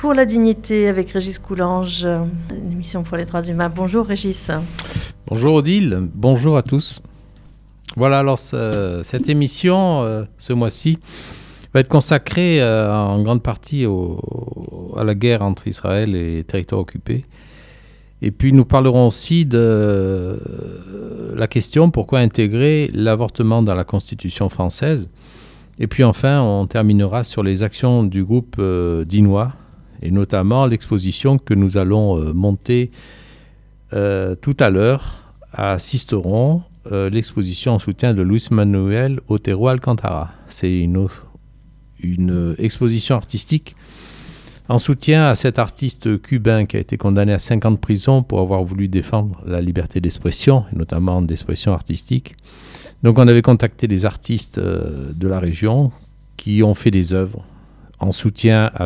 pour la dignité avec Régis Coulanges, une émission pour les droits humains. Bonjour Régis. Bonjour Odile, bonjour à tous. Voilà, alors cette émission, ce mois-ci, va être consacrée en grande partie à la guerre entre Israël et les territoires occupés. Et puis nous parlerons aussi de la question pourquoi intégrer l'avortement dans la Constitution française. Et puis enfin, on terminera sur les actions du groupe dinois, et notamment l'exposition que nous allons monter tout à l'heure à Sisteron, l'exposition en soutien de Luis Manuel Otero Alcántara. C'est une exposition artistique en soutien à cet artiste cubain qui a été condamné à 5 ans de prison pour avoir voulu défendre la liberté d'expression, et notamment d'expression artistique. Donc on avait contacté des artistes de la région qui ont fait des œuvres en soutien à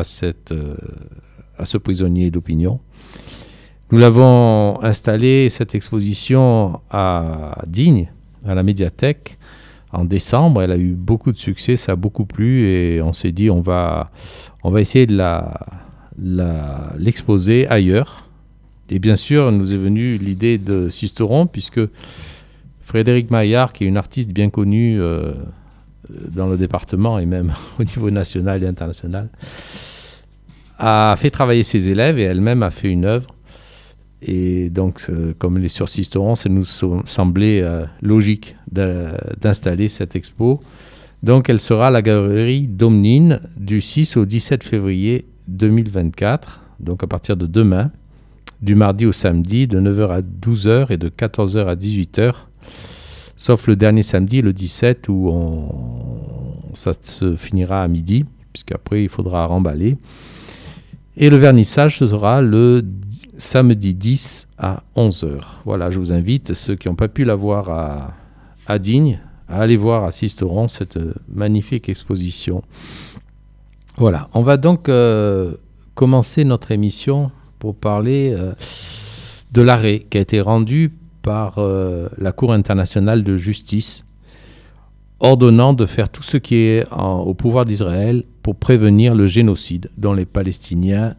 ce prisonnier d'opinion. Nous l'avons installé, cette exposition, à Digne, à la médiathèque, en décembre. Elle a eu beaucoup de succès, ça a beaucoup plu et on s'est dit on va essayer de l'exposer ailleurs. Et bien sûr, nous est venue l'idée de Sisteron, puisque Frédéric Maillard, qui est une artiste bien connue dans le département et même au niveau national et international, a fait travailler ses élèves et elle-même a fait une œuvre. Et donc, comme elle est sur Sisteron, ça nous semblait logique d'installer cette expo. Donc, elle sera à la galerie Domnine du 6 au 17 février 2024, donc à partir de demain, du mardi au samedi, de 9h à 12h et de 14h à 18h, sauf le dernier samedi, le 17, où ça se finira à midi, puisqu'après, il faudra remballer. Et le vernissage, ce sera le samedi 10 à 11h. Voilà, je vous invite, ceux qui n'ont pas pu la voir à Digne, à aller voir à Sisteron cette magnifique exposition. Voilà, on va donc commencer notre émission pour parler de l'arrêt qui a été rendu par la Cour internationale de justice, ordonnant de faire tout ce qui est au pouvoir d'Israël pour prévenir le génocide dont les Palestiniens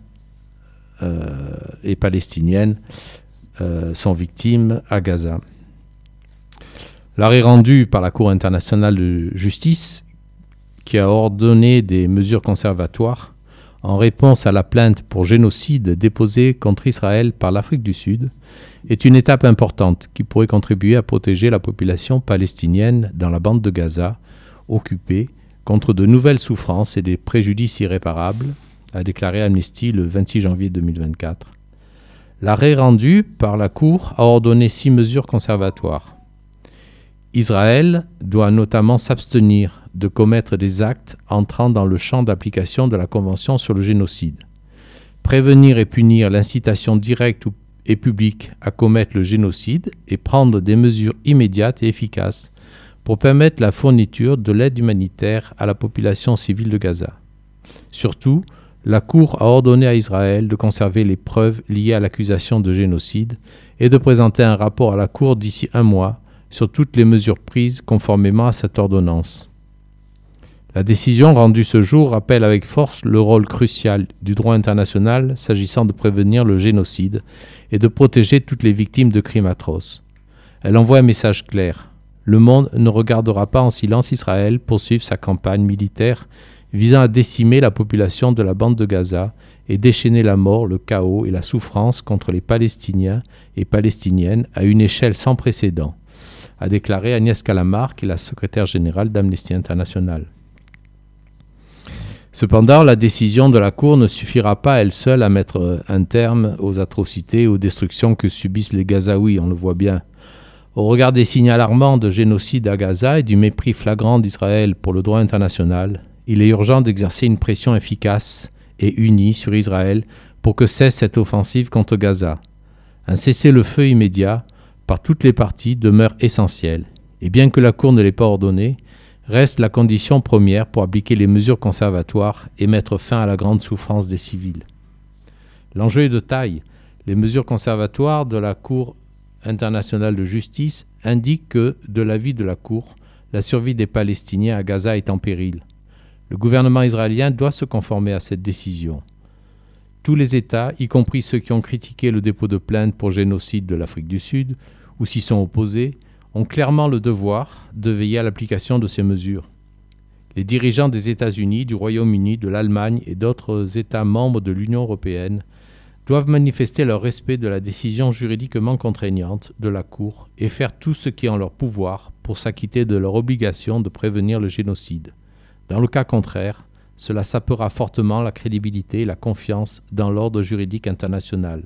et Palestiniennes sont victimes à Gaza. L'arrêt rendu par la Cour internationale de justice, qui a ordonné des mesures conservatoires en réponse à la plainte pour génocide déposée contre Israël par l'Afrique du Sud, est une étape importante qui pourrait contribuer à protéger la population palestinienne dans la bande de Gaza, occupée, contre de nouvelles souffrances et des préjudices irréparables, a déclaré Amnesty le 26 janvier 2024. L'arrêt rendu par la Cour a ordonné 6 mesures conservatoires. Israël doit notamment s'abstenir de commettre des actes entrant dans le champ d'application de la Convention sur le génocide, prévenir et punir l'incitation directe et publique à commettre le génocide et prendre des mesures immédiates et efficaces pour permettre la fourniture de l'aide humanitaire à la population civile de Gaza. Surtout, la Cour a ordonné à Israël de conserver les preuves liées à l'accusation de génocide et de présenter un rapport à la Cour d'ici 1 mois sur toutes les mesures prises conformément à cette ordonnance. La décision rendue ce jour rappelle avec force le rôle crucial du droit international s'agissant de prévenir le génocide et de protéger toutes les victimes de crimes atroces. Elle envoie un message clair. Le monde ne regardera pas en silence Israël poursuivre sa campagne militaire visant à décimer la population de la bande de Gaza et déchaîner la mort, le chaos et la souffrance contre les Palestiniens et Palestiniennes à une échelle sans précédent, a déclaré Agnès Callamard, qui est la secrétaire générale d'Amnesty International. Cependant, la décision de la Cour ne suffira pas à elle seule à mettre un terme aux atrocités et aux destructions que subissent les Gazaouis, on le voit bien. Au regard des signes alarmants de génocide à Gaza et du mépris flagrant d'Israël pour le droit international, il est urgent d'exercer une pression efficace et unie sur Israël pour que cesse cette offensive contre Gaza. Un cessez-le-feu immédiat par toutes les parties demeure essentiel, et bien que la Cour ne l'ait pas ordonné, reste la condition première pour appliquer les mesures conservatoires et mettre fin à la grande souffrance des civils. L'enjeu est de taille. Les mesures conservatoires de la Cour internationale de justice indiquent que, de l'avis de la Cour, la survie des Palestiniens à Gaza est en péril. Le gouvernement israélien doit se conformer à cette décision. Tous les États, y compris ceux qui ont critiqué le dépôt de plainte pour génocide de l'Afrique du Sud, ou s'y sont opposés, ont clairement le devoir de veiller à l'application de ces mesures. Les dirigeants des États-Unis, du Royaume-Uni, de l'Allemagne et d'autres États membres de l'Union européenne doivent manifester leur respect de la décision juridiquement contraignante de la Cour et faire tout ce qui est en leur pouvoir pour s'acquitter de leur obligation de prévenir le génocide. Dans le cas contraire, cela sapera fortement la crédibilité et la confiance dans l'ordre juridique international.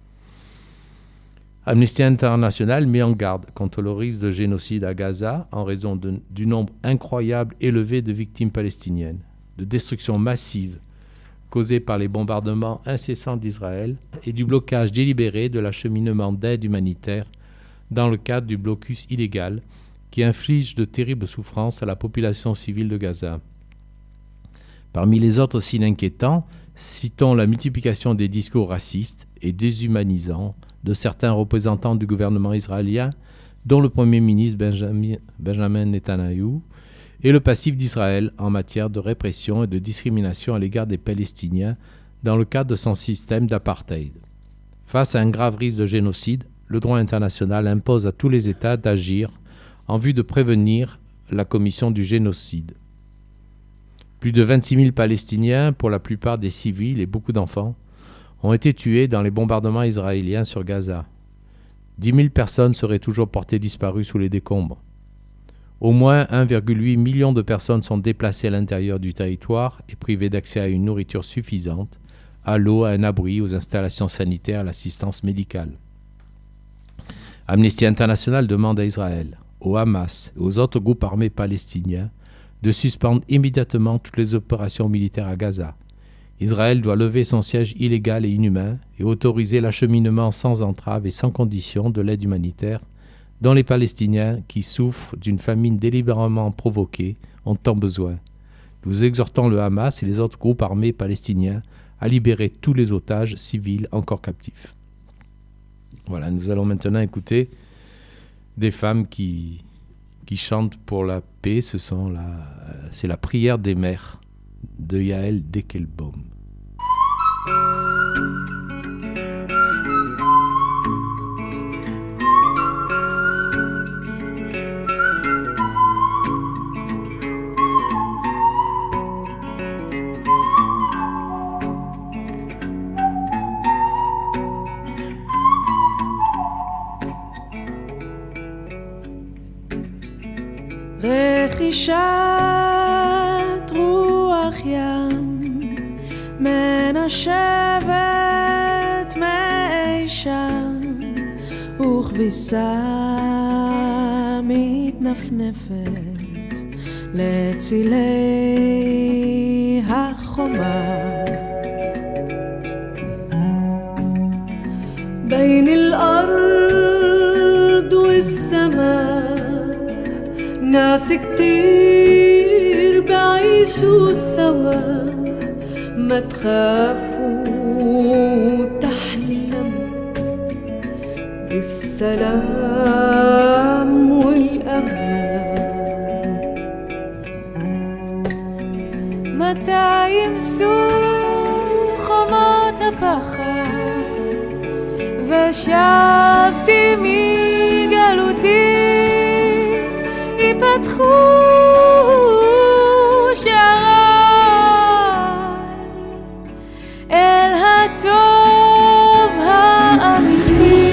Amnesty International met en garde contre le risque de génocide à Gaza en raison du nombre incroyable élevé de victimes palestiniennes, de destruction massive causée par les bombardements incessants d'Israël et du blocage délibéré de l'acheminement d'aide humanitaire dans le cadre du blocus illégal qui inflige de terribles souffrances à la population civile de Gaza. Parmi les autres signes inquiétants, citons la multiplication des discours racistes et déshumanisants de certains représentants du gouvernement israélien, dont le Premier ministre Benjamin Netanyahou, et le passif d'Israël en matière de répression et de discrimination à l'égard des Palestiniens dans le cadre de son système d'apartheid. Face à un grave risque de génocide, le droit international impose à tous les États d'agir en vue de prévenir la commission du génocide. Plus de 26 000 Palestiniens, pour la plupart des civils et beaucoup d'enfants, ont été tués dans les bombardements israéliens sur Gaza. 10 000 personnes seraient toujours portées disparues sous les décombres. Au moins 1,8 million de personnes sont déplacées à l'intérieur du territoire et privées d'accès à une nourriture suffisante, à l'eau, à un abri, aux installations sanitaires, à l'assistance médicale. Amnesty International demande à Israël, au Hamas et aux autres groupes armés palestiniens de suspendre immédiatement toutes les opérations militaires à Gaza. Israël doit lever son siège illégal et inhumain et autoriser l'acheminement sans entrave et sans condition de l'aide humanitaire dont les Palestiniens qui souffrent d'une famine délibérément provoquée ont tant besoin. Nous exhortons le Hamas et les autres groupes armés palestiniens à libérer tous les otages civils encore captifs. Voilà, nous allons maintenant écouter des femmes qui chantent pour la paix. C'est la prière des mères de Yael Dekelbaum. רכישת רוח ים מנשבת מאי שם וכביסה מתנפנפת לצילי החומה بين الأرض والسماء ناس كتير بعيشوا سوا ما تخافوا تحلموا بالسلام والأمان متى يمسوا خمات بخات ושבתי מגלותי ייפתחו שעריי אל הטוב האמיתי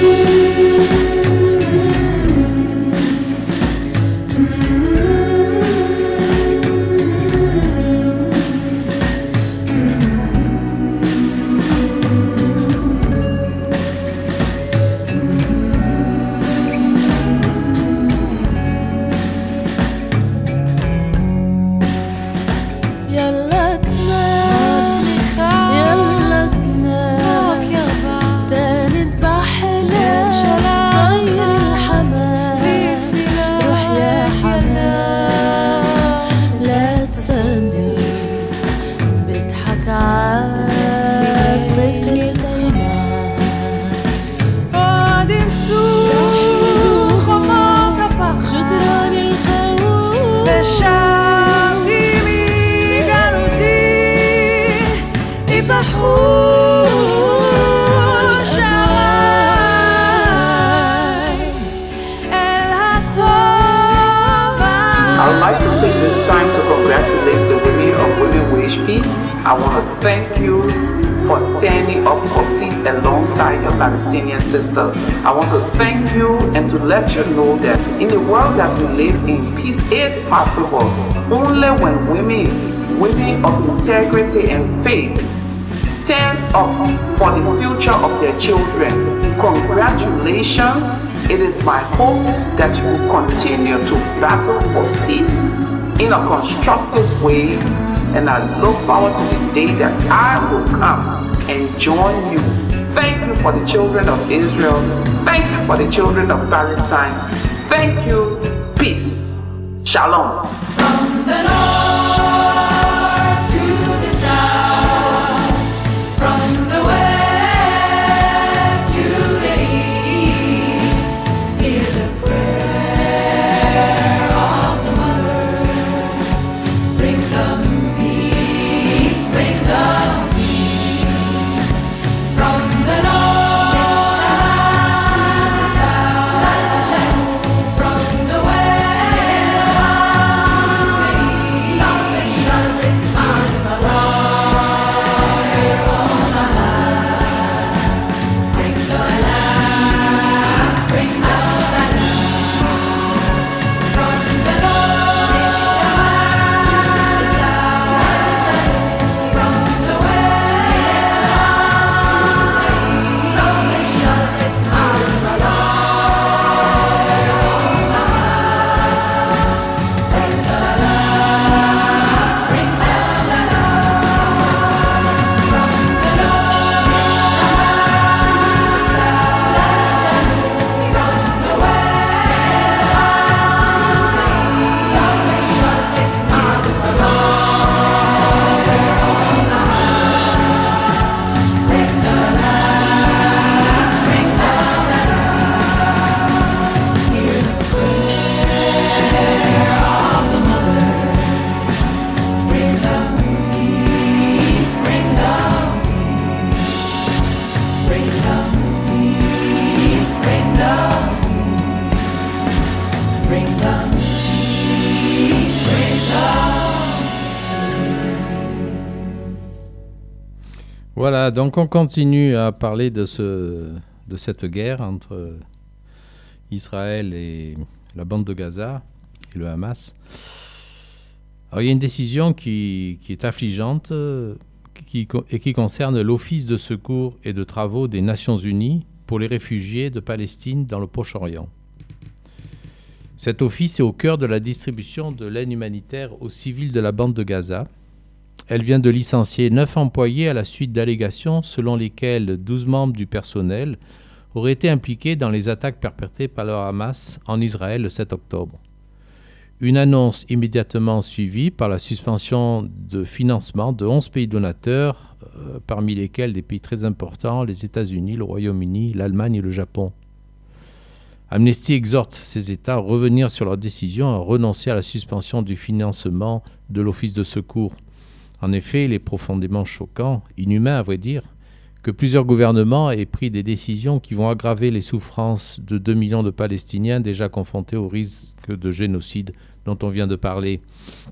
ושבתי מגלותי ייפתחו I want to thank you for standing up for peace alongside your Palestinian sisters. I want to thank you and to let you know that in the world that we live in, peace is possible only when women of integrity and faith stand up for the future of their children. Congratulations. It is my hope that you will continue to battle for peace in a constructive way, and I look forward to the day that I will come and join you. Thank you for the children of Israel. Thank you for the children of Palestine. Thank you. Peace. Shalom. From the north to the south, from the west to the east, hear the prayer of the mothers. Bring them peace, bring them peace. From the north to the south, from the west to the east, salvation is ours. Bring the last, bring the last. From the north to the south, from the west to the east, salvation is ours. Bring the last, bring the last. From the north to the south, from the west to the east, salvation is ours. Bring the last, bring the last. Hear the prayer of the mothers. Bring them peace, bring them peace. Bring them peace, bring them peace. Bring them peace, bring them. Voilà, donc on continue à parler de cette guerre entre Israël et la bande de Gaza et le Hamas. Alors il y a une décision qui est affligeante qui concerne l'Office de secours et de travaux des Nations Unies pour les réfugiés de Palestine dans le Proche-Orient. Cet office est au cœur de la distribution de l'aide humanitaire aux civils de la bande de Gaza. Elle vient de licencier 9 employés à la suite d'allégations selon lesquelles 12 membres du personnel auraient été impliqués dans les attaques perpétrées par le Hamas en Israël le 7 octobre. Une annonce immédiatement suivie par la suspension de financement de 11 pays donateurs, parmi lesquels des pays très importants, les États-Unis, le Royaume-Uni, l'Allemagne et le Japon. Amnesty exhorte ces États à revenir sur leur décision à renoncer à la suspension du financement de l'Office de secours. En effet, il est profondément choquant, inhumain à vrai dire, que plusieurs gouvernements aient pris des décisions qui vont aggraver les souffrances de 2 millions de Palestiniens déjà confrontés au risque de génocide dont on vient de parler.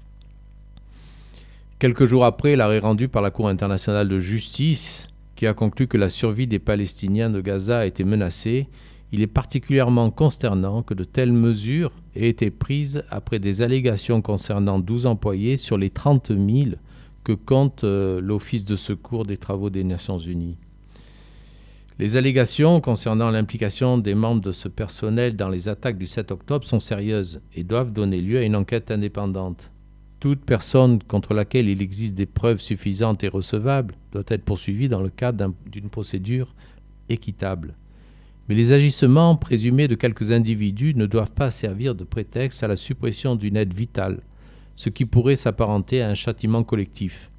Quelques jours après l'arrêt rendu par la Cour internationale de justice, qui a conclu que la survie des Palestiniens de Gaza était menacée, il est particulièrement consternant que de telles mesures aient été prises après des allégations concernant 12 employés sur les 30 000 que compte l'Office de secours des travaux des Nations Unies. Les allégations concernant l'implication des membres de ce personnel dans les attaques du 7 octobre sont sérieuses et doivent donner lieu à une enquête indépendante. Toute personne contre laquelle il existe des preuves suffisantes et recevables doit être poursuivie dans le cadre d'une procédure équitable. Mais les agissements présumés de quelques individus ne doivent pas servir de prétexte à la suppression d'une aide vitale, ce qui pourrait s'apparenter à un châtiment collectif.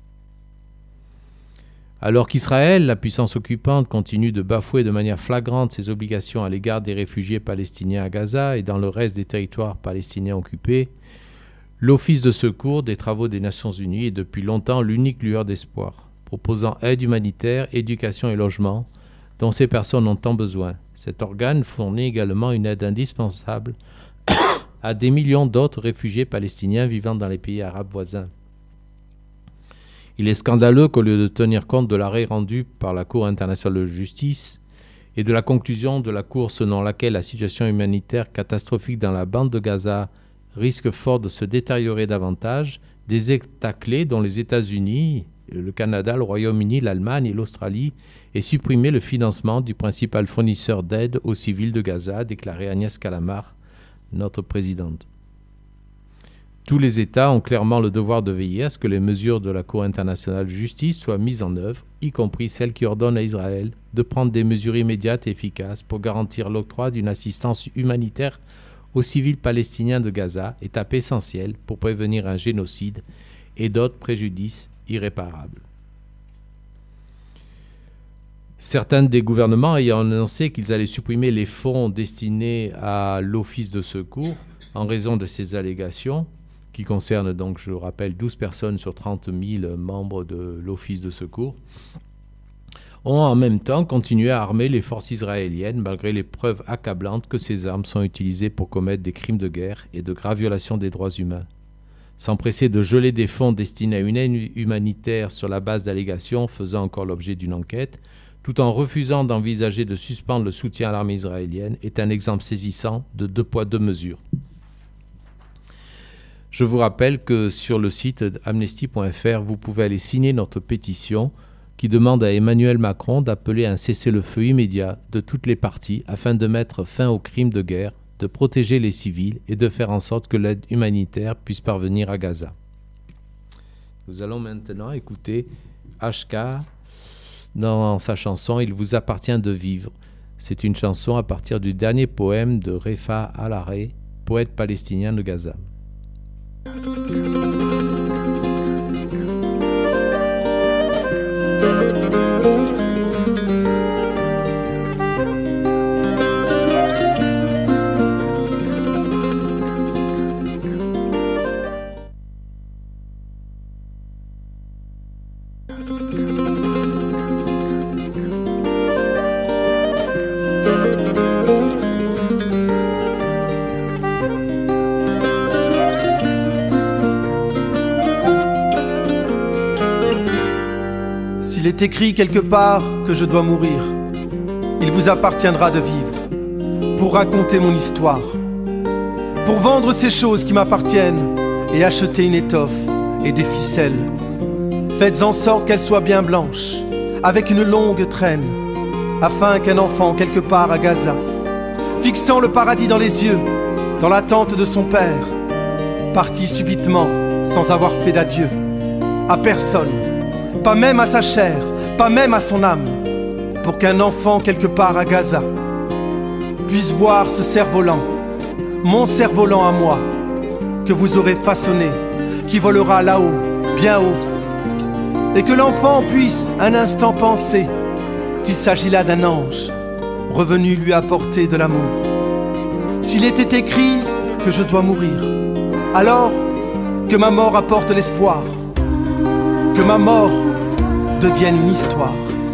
Alors qu'Israël, la puissance occupante, continue de bafouer de manière flagrante ses obligations à l'égard des réfugiés palestiniens à Gaza et dans le reste des territoires palestiniens occupés, l'Office de secours des travaux des Nations Unies est depuis longtemps l'unique lueur d'espoir, proposant aide humanitaire, éducation et logement, dont ces personnes ont tant besoin. Cet organe fournit également une aide indispensable à des millions d'autres réfugiés palestiniens vivant dans les pays arabes voisins. Il est scandaleux qu'au lieu de tenir compte de l'arrêt rendu par la Cour internationale de justice et de la conclusion de la Cour selon laquelle la situation humanitaire catastrophique dans la bande de Gaza risque fort de se détériorer davantage, des États clés dont les États-Unis, le Canada, le Royaume-Uni, l'Allemagne et l'Australie aient supprimé le financement du principal fournisseur d'aide aux civils de Gaza, a déclaré Agnès Callamard, notre présidente. Tous les États ont clairement le devoir de veiller à ce que les mesures de la Cour internationale de justice soient mises en œuvre, y compris celles qui ordonnent à Israël de prendre des mesures immédiates et efficaces pour garantir l'octroi d'une assistance humanitaire aux civils palestiniens de Gaza, étape essentielle pour prévenir un génocide et d'autres préjudices irréparables. Certains des gouvernements ayant annoncé qu'ils allaient supprimer les fonds destinés à l'Office de secours en raison de ces allégations, qui concernent donc, je le rappelle, 12 personnes sur 30 000 membres de l'Office de secours, ont en même temps continué à armer les forces israéliennes malgré les preuves accablantes que ces armes sont utilisées pour commettre des crimes de guerre et de graves violations des droits humains. S'empresser de geler des fonds destinés à une aide humanitaire sur la base d'allégations faisant encore l'objet d'une enquête, tout en refusant d'envisager de suspendre le soutien à l'armée israélienne, est un exemple saisissant de deux poids, deux mesures. Je vous rappelle que sur le site amnesty.fr, vous pouvez aller signer notre pétition qui demande à Emmanuel Macron d'appeler à un cessez-le-feu immédiat de toutes les parties afin de mettre fin aux crimes de guerre, de protéger les civils et de faire en sorte que l'aide humanitaire puisse parvenir à Gaza. Nous allons maintenant écouter HK dans sa chanson « Il vous appartient de vivre ». C'est une chanson à partir du dernier poème de Refa Al-Aré, poète palestinien de Gaza. S'il est écrit quelque part que je dois mourir, il vous appartiendra de vivre pour raconter mon histoire, pour vendre ces choses qui m'appartiennent et acheter une étoffe et des ficelles. Faites en sorte qu'elles soient bien blanches, avec une longue traîne, afin qu'un enfant quelque part à Gaza, fixant le paradis dans les yeux, dans l'attente de son père, parti subitement sans avoir fait d'adieu à personne, pas même à sa chair, pas même à son âme, pour qu'un enfant quelque part à Gaza puisse voir ce cerf-volant, mon cerf-volant à moi, que vous aurez façonné, qui volera là-haut, bien haut, et que l'enfant puisse un instant penser qu'il s'agit là d'un ange, revenu lui apporter de l'amour. S'il était écrit que je dois mourir, alors que ma mort apporte l'espoir, que ma mort devienne une histoire.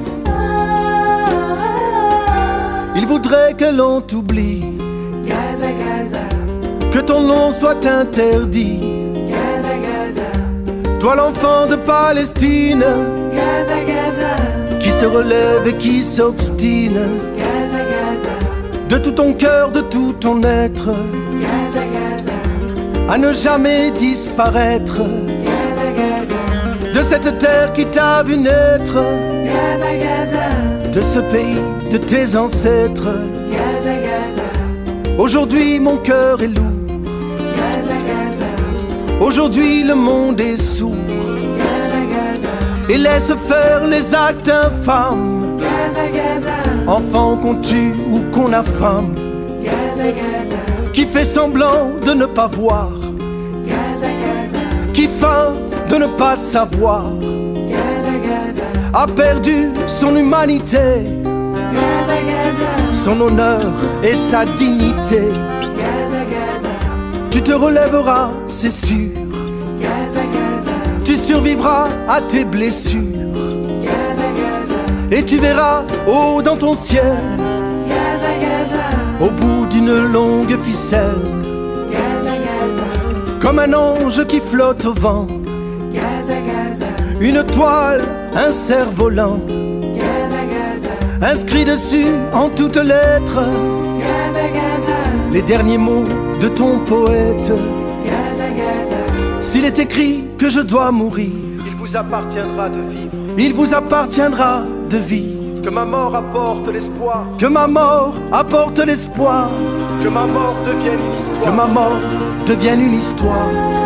Il voudrait que l'on t'oublie, Gaza, Gaza, que ton nom soit interdit. Gaza, Gaza, Toi l'enfant de Palestine, Gaza, Gaza, qui se relève et qui s'obstine, Gaza, Gaza, de tout ton cœur, de tout ton être, Gaza, Gaza, à ne jamais disparaître Gaza, Gaza, de cette terre qui t'a vu naître, Gaza, Gaza, de ce pays de tes ancêtres. Gaza, Gaza, Aujourd'hui mon cœur est lourd, Gaza, Gaza, aujourd'hui le monde est sourd, Gaza, Gaza, et laisse faire les actes infâmes, Gaza, Gaza, enfants qu'on tue ou qu'on affame, Gaza, Gaza, qui fait semblant de ne pas voir, Gaza, Gaza, qui feint de ne pas savoir, Gaza, Gaza, a perdu son humanité, Gaza, Gaza, son honneur et sa dignité. Gaza, Gaza, Tu te relèveras, c'est sûr, Gaza, Gaza, tu survivras à tes blessures, Gaza, Gaza, et tu verras haut dans ton ciel, Gaza, Gaza, au bout d'une longue ficelle, Gaza, Gaza, comme un ange qui flotte au vent, Gaza, Gaza, une toile, un cerf-volant, inscrit dessus en toutes lettres les derniers mots de ton poète. S'il est écrit que je dois mourir, il vous appartiendra de vivre. Il vous appartiendra de vivre. Que ma mort apporte l'espoir. Que ma mort apporte l'espoir. Que ma mort devienne une histoire. Que ma mort devienne une histoire.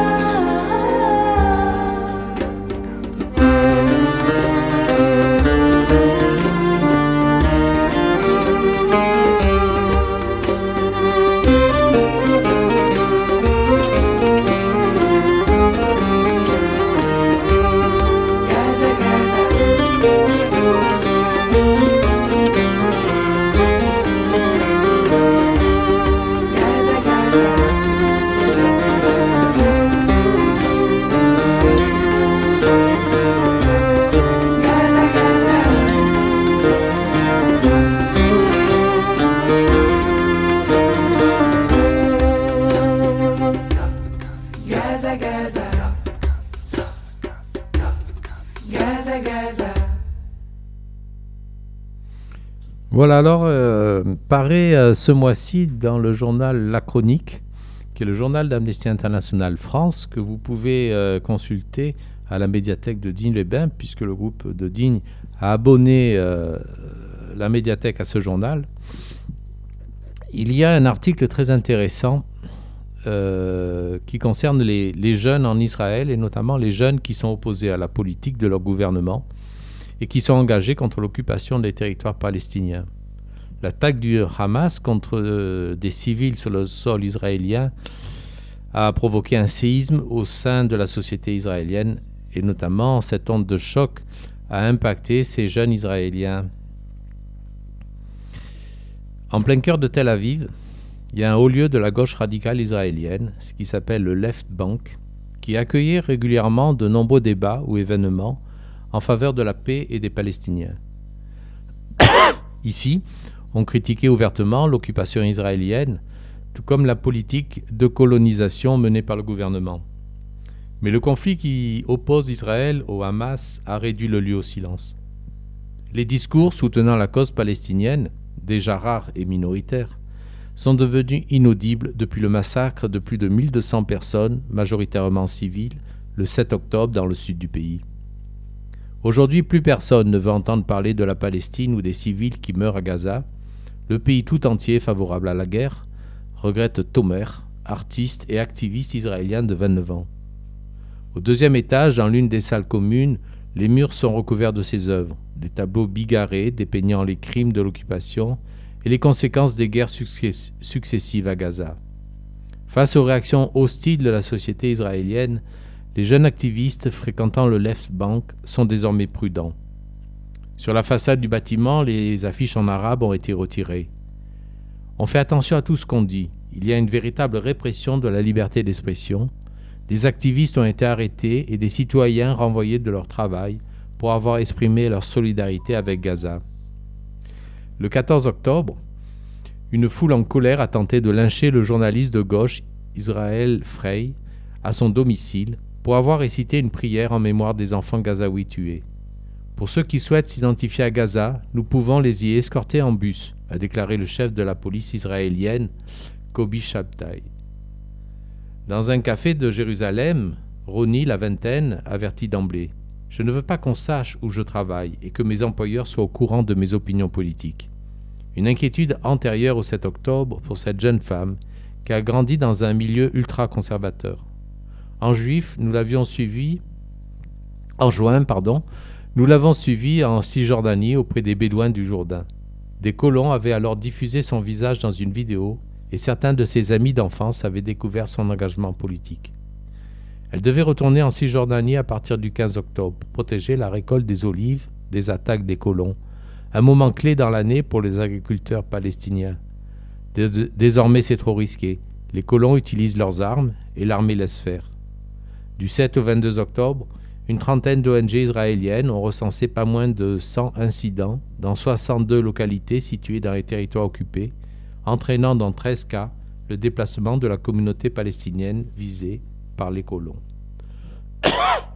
Voilà, alors, paraît ce mois-ci dans le journal La Chronique, qui est le journal d'Amnesty International France, que vous pouvez consulter à la médiathèque de Digne-les-Bains, puisque le groupe de Digne a abonné la médiathèque à ce journal. Il y a un article très intéressant qui concerne les jeunes en Israël, et notamment les jeunes qui sont opposés à la politique de leur gouvernement et qui sont engagés contre l'occupation des territoires palestiniens. L'attaque du Hamas contre des civils sur le sol israélien a provoqué un séisme au sein de la société israélienne, et notamment cette onde de choc a impacté ces jeunes Israéliens. En plein cœur de Tel Aviv, il y a un haut lieu de la gauche radicale israélienne, ce qui s'appelle le Left Bank, qui accueillait régulièrement de nombreux débats ou événements en faveur de la paix et des Palestiniens. Ici, on critiquait ouvertement l'occupation israélienne, tout comme la politique de colonisation menée par le gouvernement. Mais le conflit qui oppose Israël au Hamas a réduit le lieu au silence. Les discours soutenant la cause palestinienne, déjà rares et minoritaires, sont devenus inaudibles depuis le massacre de plus de 1200 personnes, majoritairement civiles, le 7 octobre dans le sud du pays. Aujourd'hui, plus personne ne veut entendre parler de la Palestine ou des civils qui meurent à Gaza. Le pays tout entier favorable à la guerre, regrette Tomer, artiste et activiste israélien de 29 ans. Au deuxième étage, dans l'une des salles communes, les murs sont recouverts de ses œuvres, des tableaux bigarrés dépeignant les crimes de l'occupation et les conséquences des guerres successives à Gaza. Face aux réactions hostiles de la société israélienne, les jeunes activistes fréquentant le Left Bank sont désormais prudents. Sur la façade du bâtiment, les affiches en arabe ont été retirées. On fait attention à tout ce qu'on dit. Il y a une véritable répression de la liberté d'expression. Des activistes ont été arrêtés et des citoyens renvoyés de leur travail pour avoir exprimé leur solidarité avec Gaza. Le 14 octobre, une foule en colère a tenté de lyncher le journaliste de gauche Israël Frey à son domicile pour avoir récité une prière en mémoire des enfants gazaouis tués. Pour ceux qui souhaitent s'identifier à Gaza, nous pouvons les y escorter en bus, a déclaré le chef de la police israélienne, Kobi Shabtai. Dans un café de Jérusalem, Ronnie, la vingtaine, avertit d'emblée « Je ne veux pas qu'on sache où je travaille et que mes employeurs soient au courant de mes opinions politiques. » Une inquiétude antérieure au 7 octobre pour cette jeune femme qui a grandi dans un milieu ultra-conservateur. En juin, nous l'avons suivi en Cisjordanie auprès des Bédouins du Jourdain. Des colons avaient alors diffusé son visage dans une vidéo et certains de ses amis d'enfance avaient découvert son engagement politique. Elle devait retourner en Cisjordanie à partir du 15 octobre pour protéger la récolte des olives des attaques des colons, un moment clé dans l'année pour les agriculteurs palestiniens. Désormais, c'est trop risqué. Les colons utilisent leurs armes et l'armée laisse faire. Du 7 au 22 octobre, une trentaine d'ONG israéliennes ont recensé pas moins de 100 incidents dans 62 localités situées dans les territoires occupés, entraînant dans 13 cas le déplacement de la communauté palestinienne visée par les colons.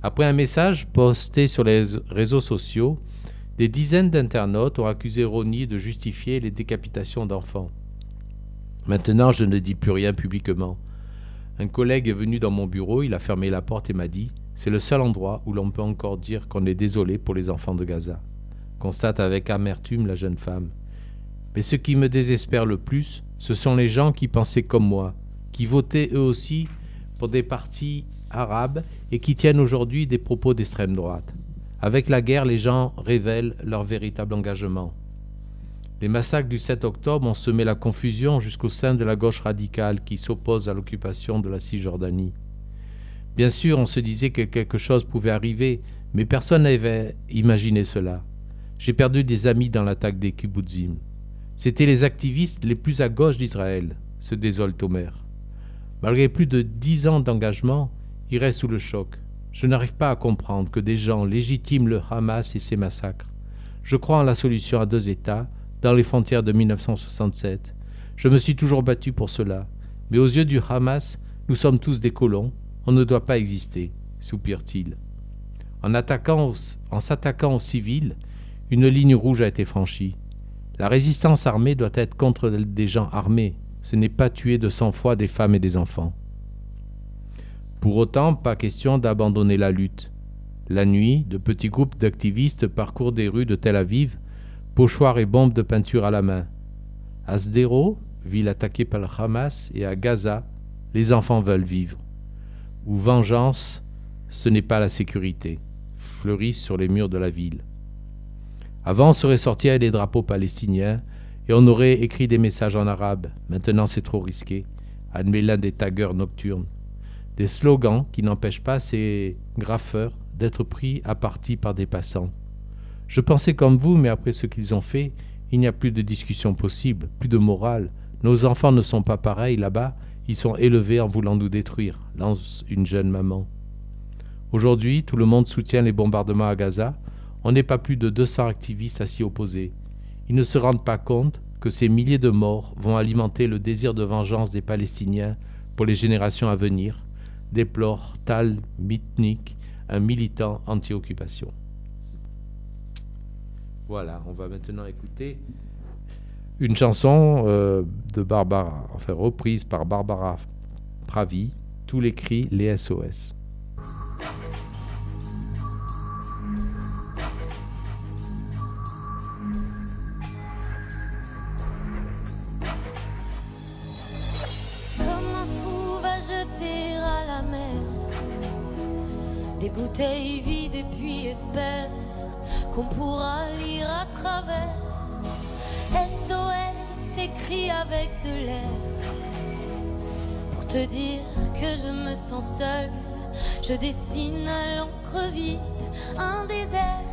Après un message posté sur les réseaux sociaux, des dizaines d'internautes ont accusé Ronnie de justifier les décapitations d'enfants. Maintenant, je ne dis plus rien publiquement. Un collègue est venu dans mon bureau, il a fermé la porte et m'a dit « C'est le seul endroit où l'on peut encore dire qu'on est désolé pour les enfants de Gaza », constate avec amertume la jeune femme. Mais ce qui me désespère le plus, ce sont les gens qui pensaient comme moi, qui votaient eux aussi pour des partis arabes et qui tiennent aujourd'hui des propos d'extrême droite. Avec la guerre, les gens révèlent leur véritable engagement. Les massacres du 7 octobre ont semé la confusion jusqu'au sein de la gauche radicale qui s'oppose à l'occupation de la Cisjordanie. Bien sûr, on se disait que quelque chose pouvait arriver, mais personne n'avait imaginé cela. J'ai perdu des amis dans l'attaque des kibbutzim. C'étaient les activistes les plus à gauche d'Israël, se désole Tomer. Malgré plus de 10 ans d'engagement, il reste sous le choc. Je n'arrive pas à comprendre que des gens légitiment le Hamas et ses massacres. Je crois en la solution à 2 États, dans les frontières de 1967. Je me suis toujours battu pour cela. Mais aux yeux du Hamas, nous sommes tous des colons. On ne doit pas exister, soupire-t-il. En s'attaquant aux civils, une ligne rouge a été franchie. La résistance armée doit être contre des gens armés. Ce n'est pas tuer de sang-froid des femmes et des enfants. Pour autant, pas question d'abandonner la lutte. La nuit, de petits groupes d'activistes parcourent des rues de Tel Aviv, pochoirs et bombes de peinture à la main. À Sderot, ville attaquée par le Hamas, et à Gaza, les enfants veulent vivre. Ou vengeance, ce n'est pas la sécurité, fleurissent sur les murs de la ville. Avant, on serait sorti avec des drapeaux palestiniens et on aurait écrit des messages en arabe. Maintenant, c'est trop risqué, admet l'un des taggeurs nocturnes. Des slogans qui n'empêchent pas ces graffeurs d'être pris à partie par des passants. Je pensais comme vous, mais après ce qu'ils ont fait, il n'y a plus de discussion possible, plus de morale. Nos enfants ne sont pas pareils là-bas, ils sont élevés en voulant nous détruire, lance une jeune maman. Aujourd'hui, tout le monde soutient les bombardements à Gaza. On n'est pas plus de 200 activistes à s'y opposer. Ils ne se rendent pas compte que ces milliers de morts vont alimenter le désir de vengeance des Palestiniens pour les générations à venir, déplore Tal Mitnick, un militant anti-occupation. Voilà, on va maintenant écouter une chanson de Barbara, enfin reprise par Barbara Pravi, Tous les cris, les SOS. Des bouteilles vides et puis espère qu'on pourra lire à travers. SOS écrit avec de l'air pour te dire que je me sens seule. Je dessine à l'encre vide un désert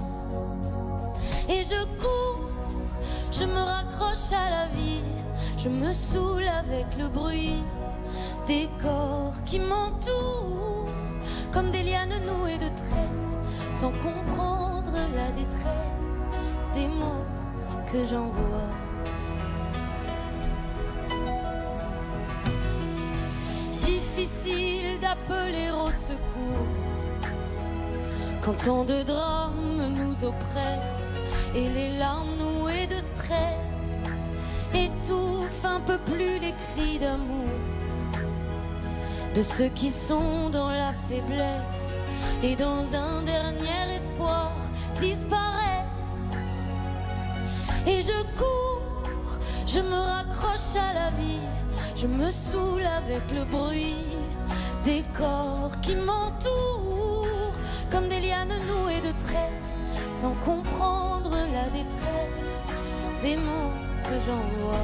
et je cours, je me raccroche à la vie, je me saoule avec le bruit des corps qui m'entourent comme des lianes nouées de tresses, sans comprendre la détresse des mots que j'envoie. Difficile d'appeler au secours quand tant de drames nous oppressent et les larmes nouées de stress étouffent un peu plus les cris d'amour de ceux qui sont dans la faiblesse et dans un dernier espoir disparaissent. Et je cours, je me raccroche à la vie, je me saoule avec le bruit des corps qui m'entourent comme des lianes nouées de tresses, sans comprendre la détresse des mots que j'envoie.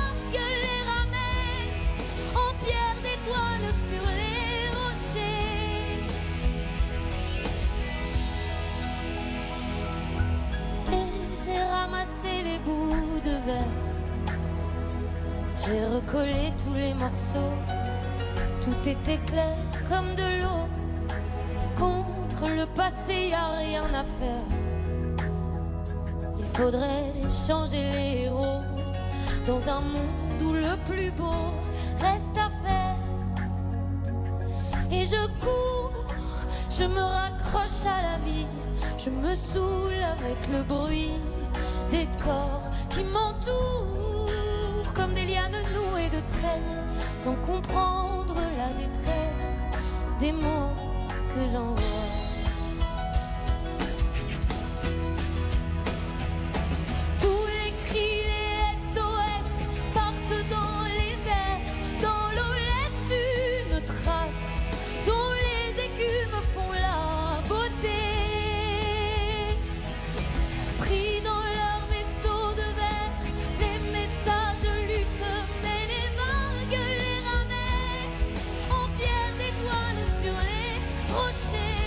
Sur les rochers J'ai recollé tous les morceaux, tout était clair comme de l'eau. Contre le passé, y a rien à faire. Il faudrait changer les héros dans un monde où le plus beau reste à faire. Et je cours, je me raccroche à la vie, je me saoule avec le bruit des corps qui m'entourent comme des lianes nouées de tresses, sans comprendre la détresse des mots que j'envoie. Tous les cris, les SOS partent dans les airs, dans l'eau laisse une trace dont les écumes font la beauté. Pris dans leur vaisseau de verre, les messages lus mais les vagues les ramènent en pierre d'étoiles sur les rochers.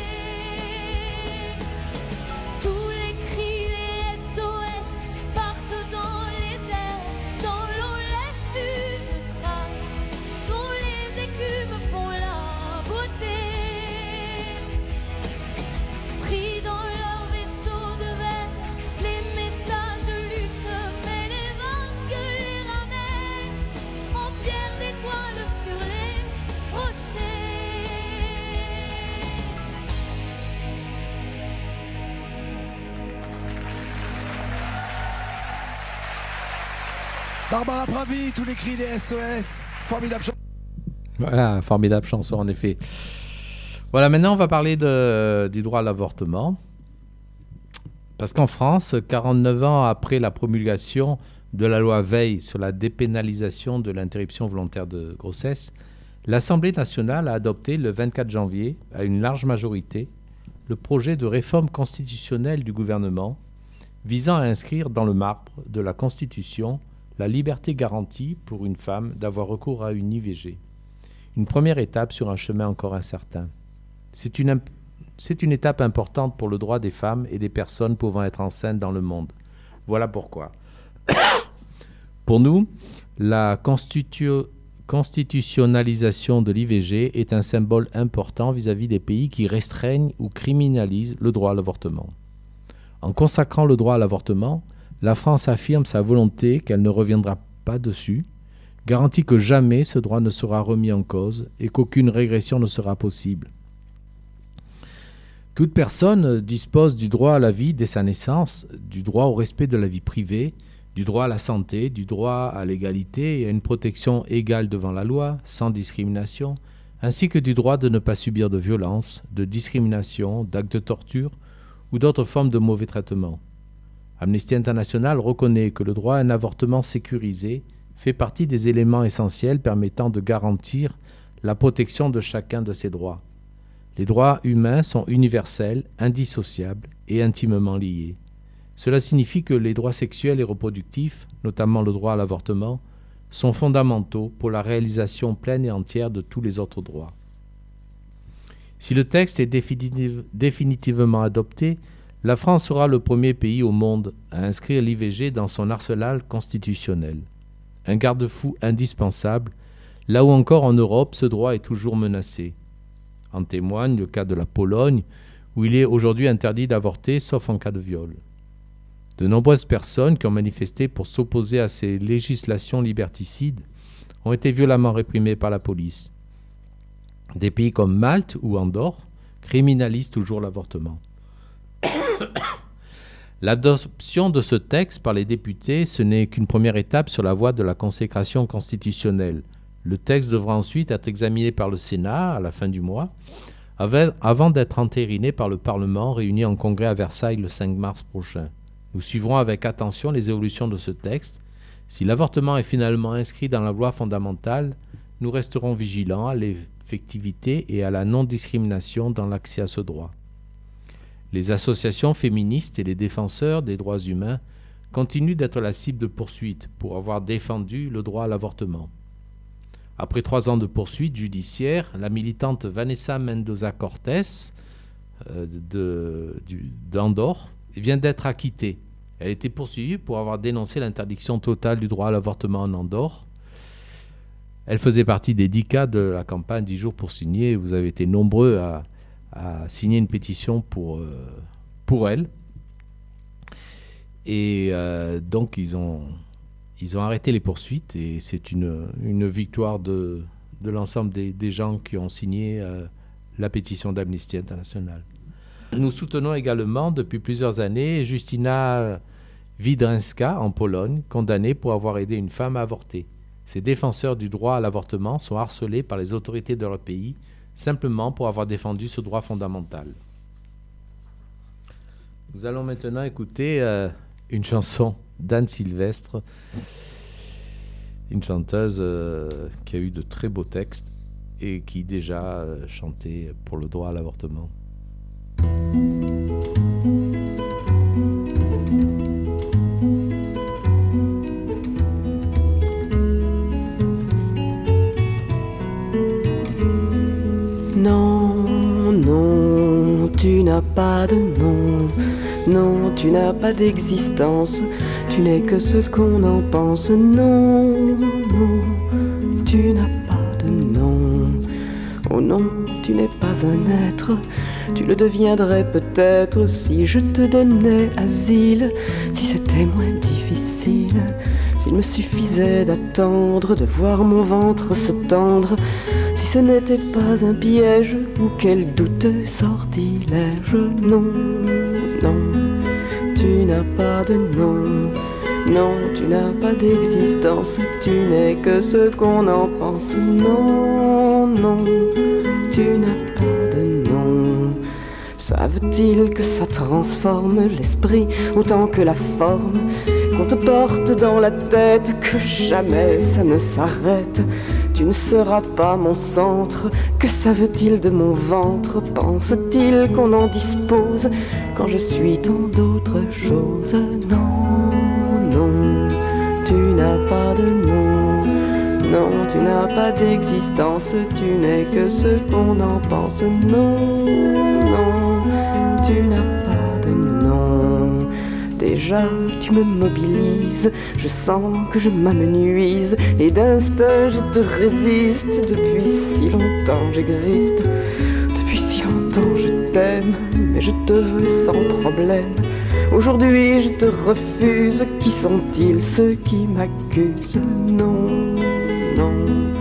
Tous les cris, les SOS partent dans les airs, dans l'eau laisse une trace dont les écumes font la beauté. Pris dans leur vaisseau de verre, les messages luttent mais les vagues les ramènent en pierre d'étoiles sur les rochers. Barbara Pravi, tous les cris des SOS. Formidable chanson. Voilà, formidable chanson en effet. Voilà, maintenant on va parler du droit à l'avortement. Parce qu'en France, 49 ans après la promulgation de la loi Veil sur la dépénalisation de l'interruption volontaire de grossesse, l'Assemblée nationale a adopté le 24 janvier, à une large majorité, le projet de réforme constitutionnelle du gouvernement visant à inscrire dans le marbre de la Constitution la liberté garantie pour une femme d'avoir recours à une IVG. Une première étape sur un chemin encore incertain. C'est une étape importante pour le droit des femmes et des personnes pouvant être enceintes dans le monde. Voilà pourquoi. Pour nous, la constitutionnalisation de l'IVG est un symbole important vis-à-vis des pays qui restreignent ou criminalisent le droit à l'avortement. En consacrant le droit à l'avortement, la France affirme sa volonté qu'elle ne reviendra pas dessus, garantit que jamais ce droit ne sera remis en cause et qu'aucune régression ne sera possible. Toute personne dispose du droit à la vie dès sa naissance, du droit au respect de la vie privée, du droit à la santé, du droit à l'égalité et à une protection égale devant la loi, sans discrimination, ainsi que du droit de ne pas subir de violence, de discrimination, d'actes de torture ou d'autres formes de mauvais traitement. Amnesty International reconnaît que le droit à un avortement sécurisé fait partie des éléments essentiels permettant de garantir la protection de chacun de ces droits. Les droits humains sont universels, indissociables et intimement liés. Cela signifie que les droits sexuels et reproductifs, notamment le droit à l'avortement, sont fondamentaux pour la réalisation pleine et entière de tous les autres droits. Si le texte est définitivement adopté, la France sera le premier pays au monde à inscrire l'IVG dans son arsenal constitutionnel. Un garde-fou indispensable, là où encore en Europe ce droit est toujours menacé. En témoigne le cas de la Pologne, où il est aujourd'hui interdit d'avorter sauf en cas de viol. De nombreuses personnes qui ont manifesté pour s'opposer à ces législations liberticides ont été violemment réprimées par la police. Des pays comme Malte ou Andorre criminalisent toujours l'avortement. L'adoption de ce texte par les députés, ce n'est qu'une première étape sur la voie de la consécration constitutionnelle. Le texte devra ensuite être examiné par le Sénat à la fin du mois, avant d'être entériné par le Parlement réuni en congrès à Versailles le 5 mars prochain. Nous suivrons avec attention les évolutions de ce texte. Si l'avortement est finalement inscrit dans la loi fondamentale, nous resterons vigilants à l'effectivité et à la non-discrimination dans l'accès à ce droit. Les associations féministes et les défenseurs des droits humains continuent d'être la cible de poursuites pour avoir défendu le droit à l'avortement. Après 3 ans de poursuites judiciaires, la militante Vanessa Mendoza Cortés d'Andorre vient d'être acquittée. Elle a été poursuivie pour avoir dénoncé l'interdiction totale du droit à l'avortement en Andorre. Elle faisait partie des 10 cas de la campagne 10 jours pour signer. Vous avez été nombreux à signer une pétition pour elle. Et donc, ils ont arrêté les poursuites. Et c'est une victoire de l'ensemble des gens qui ont signé la pétition d'Amnesty International. Nous soutenons également depuis plusieurs années Justyna Wydrzyńska en Pologne, condamnée pour avoir aidé une femme à avorter. Ces défenseurs du droit à l'avortement sont harcelés par les autorités de leur pays simplement pour avoir défendu ce droit fondamental. Nous allons maintenant écouter une chanson d'Anne Sylvestre, une chanteuse qui a eu de très beaux textes et qui déjà chantait pour le droit à l'avortement. Non, non, tu n'as pas de nom. Non, tu n'as pas d'existence. Tu n'es que ce qu'on en pense. Non, non, tu n'as pas de nom. Oh non, tu n'es pas un être. Tu le deviendrais peut-être si je te donnais asile, si c'était moins difficile, s'il me suffisait d'attendre, de voir mon ventre se tendre, si ce n'était pas un piège ou quel douteux sortilège. Non, non, tu n'as pas de nom. Non, tu n'as pas d'existence, tu n'es que ce qu'on en pense. Non, non, tu n'as pas de nom. Savent-ils que ça transforme l'esprit autant que la forme, qu'on te porte dans la tête, que jamais ça ne s'arrête? Tu ne seras pas mon centre, que savent-ils de mon ventre? Pensent-ils qu'on en dispose quand je suis tant d'autres choses? Non, non, tu n'as pas de nom. Non, tu n'as pas d'existence, tu n'es que ce qu'on en pense. Non, non, tu n'as pas de nom. Déjà, tu me mobilises, je sens que je m'amenuise, et d'instinct je te résiste. Depuis si longtemps j'existe, depuis si longtemps je t'aime, mais je te veux sans problème. Aujourd'hui je te refuse, qui sont-ils ceux qui m'accusent? Non, non,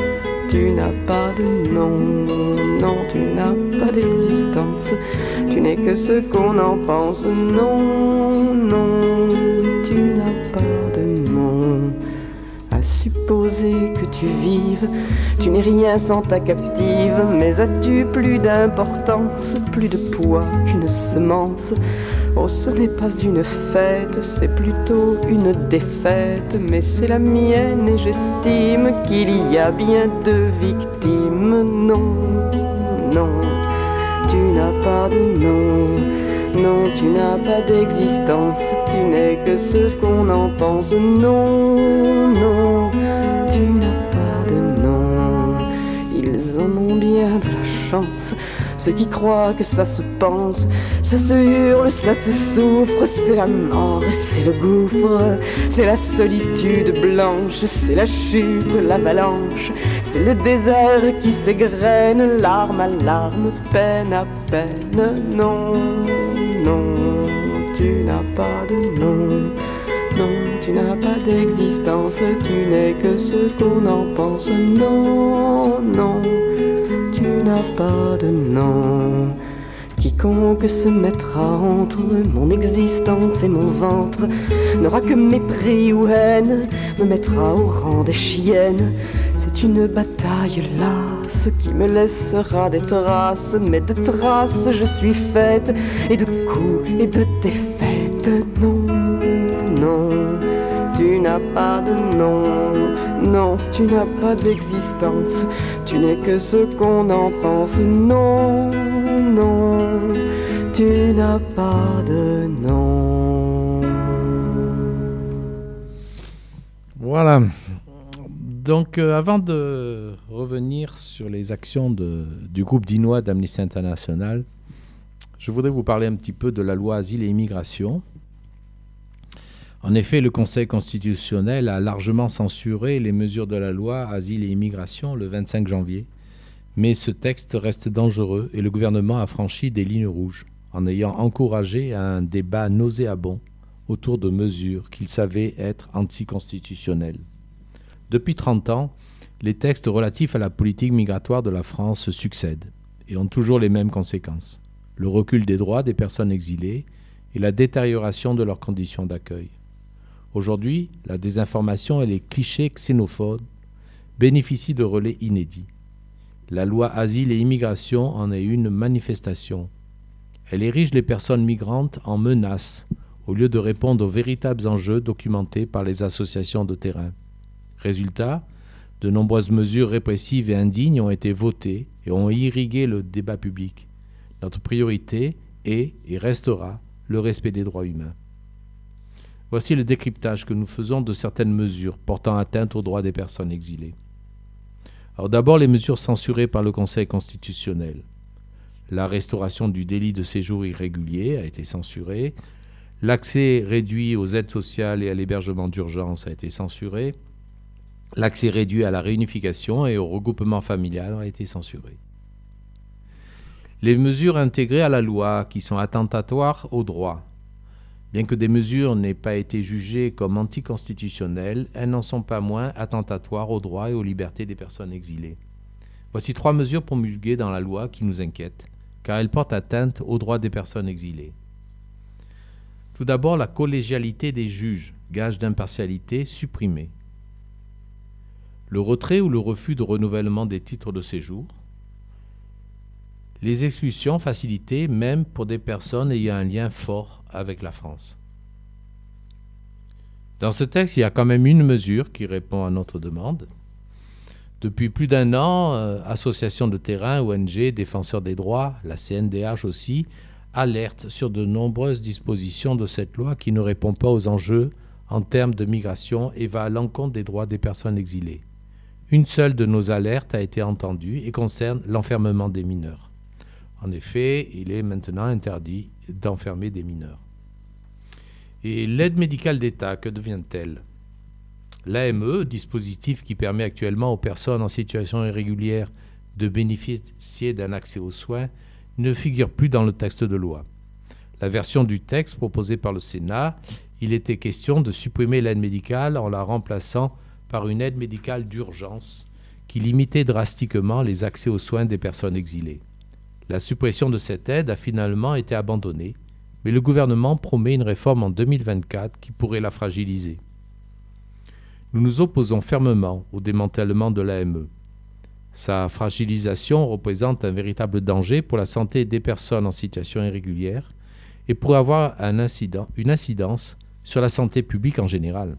tu n'as pas de nom. Non, tu n'as pas d'existence, tu n'es que ce qu'on en pense. Non, non, tu n'as pas de nom. À supposer que tu vives, tu n'es rien sans ta captive. Mais as-tu plus d'importance, plus de poids qu'une semence? Oh, ce n'est pas une fête, c'est plutôt une défaite. Mais c'est la mienne et j'estime qu'il y a bien deux victimes. Non, non, tu n'as pas de nom. Non, tu n'as pas d'existence, tu n'es que ce qu'on en pense. Non, non, tu n'as pas de nom. Ils en ont bien de la chance, ceux qui croient que ça se pense. Ça se hurle, ça se souffre, c'est la mort et c'est le gouffre. C'est la solitude blanche, c'est la chute, l'avalanche. C'est le désert qui s'égrène, larme à larme, peine à peine. Non, non, tu n'as pas de nom. Non, tu n'as pas d'existence, tu n'es que ce qu'on en pense. Non, non, tu n'as pas de nom. Quiconque se mettra entre mon existence et mon ventre n'aura que mépris ou haine, me mettra au rang des chiennes. C'est une bataille lasse qui me laissera des traces, mais de traces je suis faite, et de coups et de défaites. Non, non, tu n'as pas de nom. Non, tu n'as pas d'existence, tu n'es que ce qu'on en pense. Non, non, tu n'as pas de nom. Voilà. Donc, avant de revenir sur les actions du groupe dinois d'Amnesty International, je voudrais vous parler un petit peu de la loi Asile et Immigration. En effet, le Conseil constitutionnel a largement censuré les mesures de la loi Asile et Immigration le 25 janvier, mais ce texte reste dangereux et le gouvernement a franchi des lignes rouges en ayant encouragé un débat nauséabond autour de mesures qu'il savait être anticonstitutionnelles. Depuis 30 ans, les textes relatifs à la politique migratoire de la France se succèdent et ont toujours les mêmes conséquences. Le recul des droits des personnes exilées et la détérioration de leurs conditions d'accueil. Aujourd'hui, la désinformation et les clichés xénophobes bénéficient de relais inédits. La loi Asile et Immigration en est une manifestation. Elle érige les personnes migrantes en menaces au lieu de répondre aux véritables enjeux documentés par les associations de terrain. Résultat, de nombreuses mesures répressives et indignes ont été votées et ont irrigué le débat public. Notre priorité est et restera le respect des droits humains. Voici le décryptage que nous faisons de certaines mesures portant atteinte aux droits des personnes exilées. Alors d'abord, les mesures censurées par le Conseil constitutionnel. La restauration du délit de séjour irrégulier a été censurée. L'accès réduit aux aides sociales et à l'hébergement d'urgence a été censuré. L'accès réduit à la réunification et au regroupement familial a été censuré. Les mesures intégrées à la loi qui sont attentatoires aux droits. Bien que des mesures n'aient pas été jugées comme anticonstitutionnelles, elles n'en sont pas moins attentatoires aux droits et aux libertés des personnes exilées. Voici 3 mesures promulguées dans la loi qui nous inquiètent, car elles portent atteinte aux droits des personnes exilées. Tout d'abord, la collégialité des juges, gage d'impartialité, supprimée. Le retrait ou le refus de renouvellement des titres de séjour. Les expulsions facilitées même pour des personnes ayant un lien fort avec la France. Dans ce texte, il y a quand même une mesure qui répond à notre demande. Depuis plus d'1 an, associations de terrain, ONG, défenseurs des droits, la CNDH aussi, alertent sur de nombreuses dispositions de cette loi qui ne répond pas aux enjeux en termes de migration et va à l'encontre des droits des personnes exilées. Une seule de nos alertes a été entendue et concerne l'enfermement des mineurs. En effet, il est maintenant interdit d'enfermer des mineurs. Et l'aide médicale d'État, que devient-elle ? L'AME, dispositif qui permet actuellement aux personnes en situation irrégulière de bénéficier d'un accès aux soins, ne figure plus dans le texte de loi. La version du texte proposée par le Sénat, il était question de supprimer l'aide médicale en la remplaçant par une aide médicale d'urgence qui limitait drastiquement les accès aux soins des personnes exilées. La suppression de cette aide a finalement été abandonnée, mais le gouvernement promet une réforme en 2024 qui pourrait la fragiliser. Nous nous opposons fermement au démantèlement de l'AME. Sa fragilisation représente un véritable danger pour la santé des personnes en situation irrégulière et pourrait avoir une incidence sur la santé publique en général.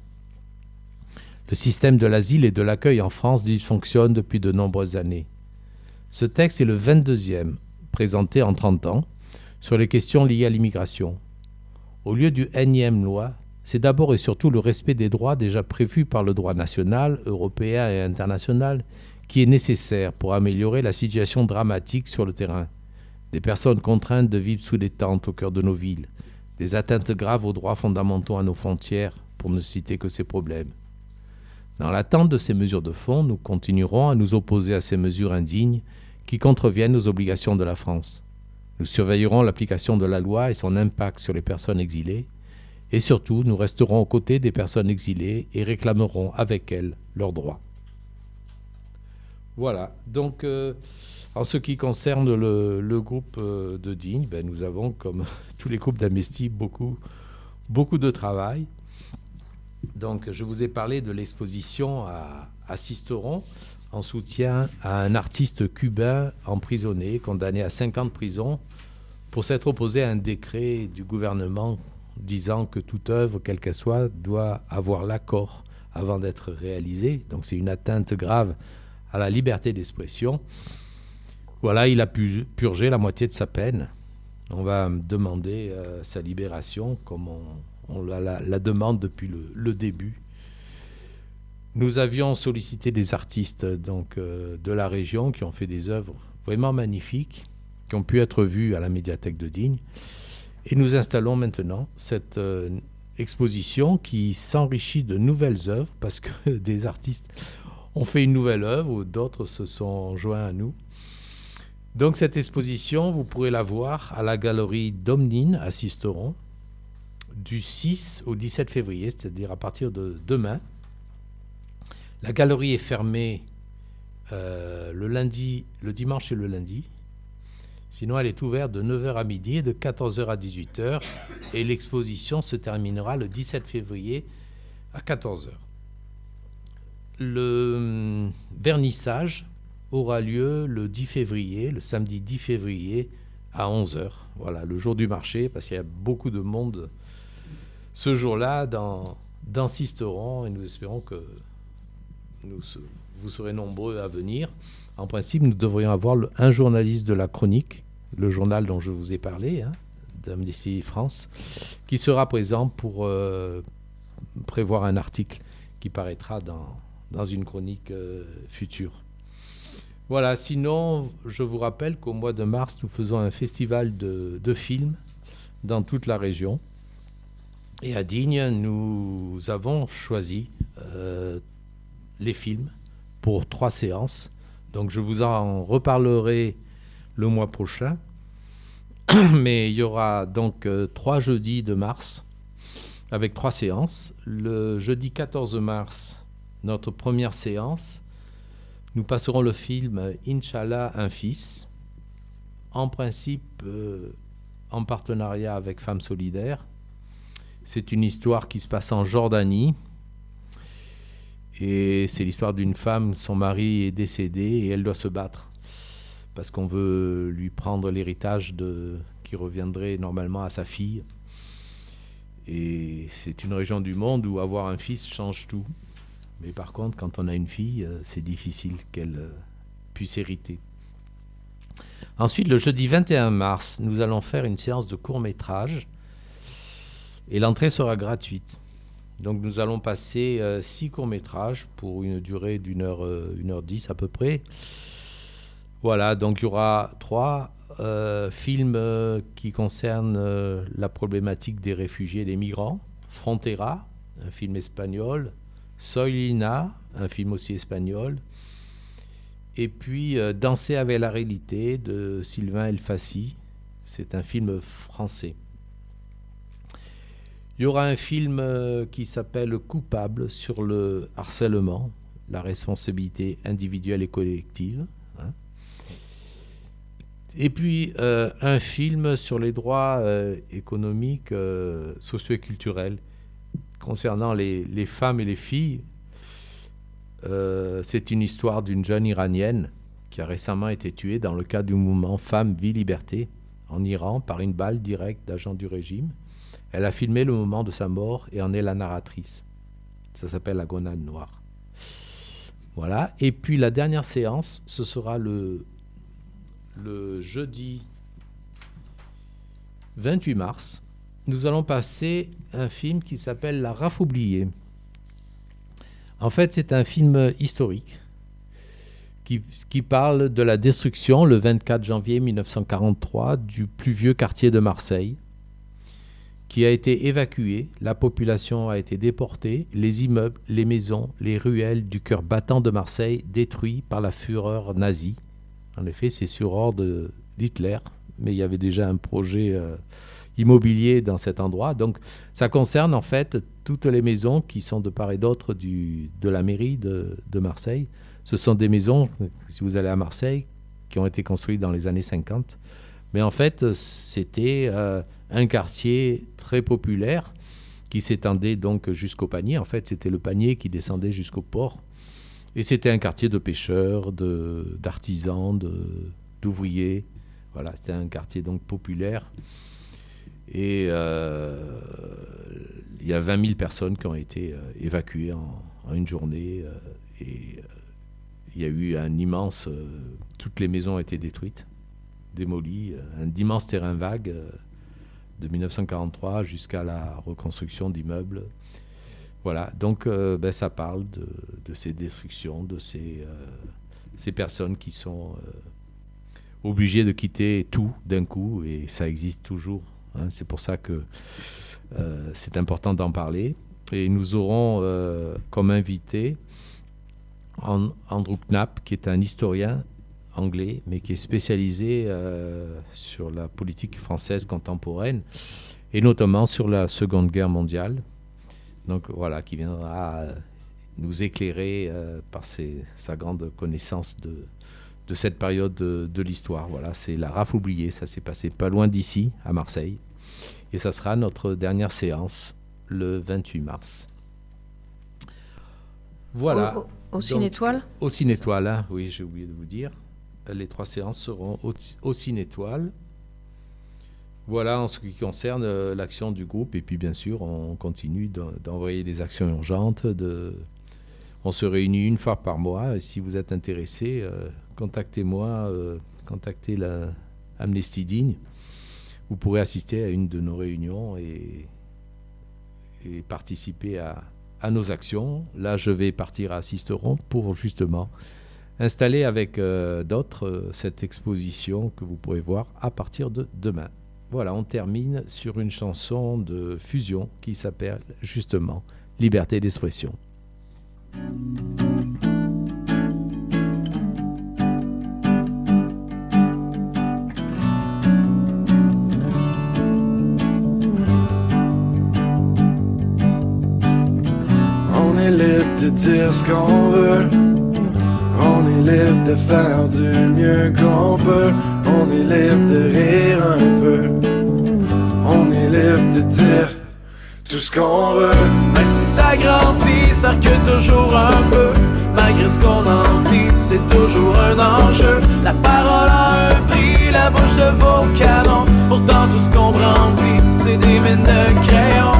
Le système de l'asile et de l'accueil en France dysfonctionne depuis de nombreuses années. Ce texte est le 22e présenté en 30 ans sur les questions liées à l'immigration. Au lieu du énième loi, c'est d'abord et surtout le respect des droits déjà prévus par le droit national, européen et international qui est nécessaire pour améliorer la situation dramatique sur le terrain. Des personnes contraintes de vivre sous des tentes au cœur de nos villes, des atteintes graves aux droits fondamentaux à nos frontières, pour ne citer que ces problèmes. Dans l'attente de ces mesures de fond, nous continuerons à nous opposer à ces mesures indignes qui contreviennent aux obligations de la France. Nous surveillerons l'application de la loi et son impact sur les personnes exilées, et surtout, nous resterons aux côtés des personnes exilées et réclamerons avec elles leurs droits. Voilà, donc en ce qui concerne le groupe de Digne, nous avons, comme tous les groupes d'Amnesty, beaucoup de travail. Donc je vous ai parlé de l'exposition à Sisteron en soutien à un artiste cubain emprisonné, condamné à 5 ans de prison pour s'être opposé à un décret du gouvernement disant que toute œuvre, quelle qu'elle soit, doit avoir l'accord avant d'être réalisée. Donc c'est une atteinte grave à la liberté d'expression. Voilà, il a pu purger la moitié de sa peine. On va demander sa libération comme on la demande depuis le début. Nous avions sollicité des artistes de la région qui ont fait des œuvres vraiment magnifiques, qui ont pu être vues à la médiathèque de Digne. Et nous installons maintenant cette exposition qui s'enrichit de nouvelles œuvres parce que des artistes ont fait une nouvelle œuvre ou d'autres se sont joints à nous. Donc cette exposition, vous pourrez la voir à la galerie Domnine à Sisteron du 6 au 17 février, c'est-à-dire à partir de demain. La galerie est fermée le dimanche et le lundi. Sinon, elle est ouverte de 9h à midi et de 14h à 18h. Et l'exposition se terminera le 17 février à 14h. Le vernissage aura lieu le 10 février, le samedi 10 février à 11h. Voilà, le jour du marché, parce qu'il y a beaucoup de monde ce jour-là dans Sisteron. Et nous espérons que vous serez nombreux à venir. En principe, nous devrions avoir un journaliste de la Chronique, le journal dont je vous ai parlé, d'Amnesty France, qui sera présent pour prévoir un article qui paraîtra dans une chronique future. Voilà, sinon, je vous rappelle qu'au mois de mars, nous faisons un festival de films dans toute la région. Et à Digne, nous avons choisi les films pour 3 séances. Donc je vous en reparlerai le mois prochain. Mais il y aura donc 3 jeudis de mars avec 3 séances. Le jeudi 14 mars, notre première séance, nous passerons le film Inch'Allah, un fils, en principe en partenariat avec Femmes Solidaires. C'est une histoire qui se passe en Jordanie. Et c'est l'histoire d'une femme, son mari est décédé et elle doit se battre parce qu'on veut lui prendre l'héritage qui reviendrait normalement à sa fille. Et c'est une région du monde où avoir un fils change tout. Mais par contre, quand on a une fille, c'est difficile qu'elle puisse hériter. Ensuite, le jeudi 21 mars, nous allons faire une séance de court-métrage et l'entrée sera gratuite. Donc nous allons passer 6 courts-métrages pour une durée d'1h10 à peu près. Voilà, donc il y aura 3 films qui concernent la problématique des réfugiés et des migrants. Frontera, un film espagnol. Soilina, un film aussi espagnol. Et puis Danser avec la réalité de Sylvain Elfassi. C'est un film français. Il y aura un film qui s'appelle Coupable sur le harcèlement, la responsabilité individuelle et collective. Et puis un film sur les droits économiques, socio et culturels concernant les femmes et les filles. C'est une histoire d'une jeune Iranienne qui a récemment été tuée dans le cadre du mouvement Femmes, Vie, Liberté en Iran par une balle directe d'agents du régime. Elle a filmé le moment de sa mort et en est la narratrice. Ça s'appelle La Gonade Noire. Voilà. Et puis la dernière séance, ce sera le jeudi 28 mars. Nous allons passer un film qui s'appelle La Rafle oubliée. En fait, c'est un film historique qui parle de la destruction, le 24 janvier 1943, du plus vieux quartier de Marseille, qui a été évacué, la population a été déportée, les immeubles, les maisons, les ruelles du cœur battant de Marseille détruits par la fureur nazie. En effet, c'est sur ordre d'Hitler, mais il y avait déjà un projet immobilier dans cet endroit. Donc ça concerne en fait toutes les maisons qui sont de part et d'autre de la mairie de Marseille. Ce sont des maisons, si vous allez à Marseille, qui ont été construites dans les années 50. Mais en fait, c'était un quartier très populaire qui s'étendait donc jusqu'au panier. En fait, c'était le panier qui descendait jusqu'au port. Et c'était un quartier de pêcheurs, d'artisans, d'ouvriers. Voilà, c'était un quartier donc populaire. Et il y a 20 000 personnes qui ont été évacuées en une journée. Et il y a eu un immense... toutes les maisons ont été détruites, démolies. Un immense terrain vague de 1943 jusqu'à la reconstruction d'immeubles. Voilà, donc ça parle de ces destructions, de ces personnes qui sont obligées de quitter tout d'un coup, et ça existe toujours. Hein. C'est pour ça que C'est important d'en parler. Et nous aurons comme invité Andrew Knapp, qui est un historien anglais, mais qui est spécialisé sur la politique française contemporaine, et notamment sur la Seconde Guerre mondiale. Donc voilà, qui viendra nous éclairer par sa grande connaissance de cette période de l'histoire. Voilà, c'est la rafle oubliée, ça s'est passé pas loin d'ici, à Marseille. Et ça sera notre dernière séance, le 28 mars. Voilà. Au Ciné-Étoile ? Au Ciné-Étoile, hein, oui, j'ai oublié de vous dire. Les 3 séances seront au Ciné-Étoile. Voilà en ce qui concerne l'action du groupe. Et puis, bien sûr, on continue d'envoyer des actions urgentes. On se réunit une fois par mois. Et si vous êtes intéressé, contactez-moi, contactez la Amnesty Digne. Vous pourrez assister à une de nos réunions et participer à nos actions. Là, je vais partir à Sisteron pour justement installer avec d'autres cette exposition que vous pourrez voir à partir de demain. Voilà, on termine sur une chanson de fusion qui s'appelle justement « Liberté d'expression ». On est libre de dire ce qu'on veut. On est libre de faire du mieux qu'on peut. On est libre de rire un peu. On est libre de dire tout ce qu'on veut. Même si ça grandit, ça recule toujours un peu. Malgré ce qu'on en dit, c'est toujours un enjeu. La parole a un prix, la bouche de vos canons. Pourtant tout ce qu'on brandit, c'est des mines de crayon.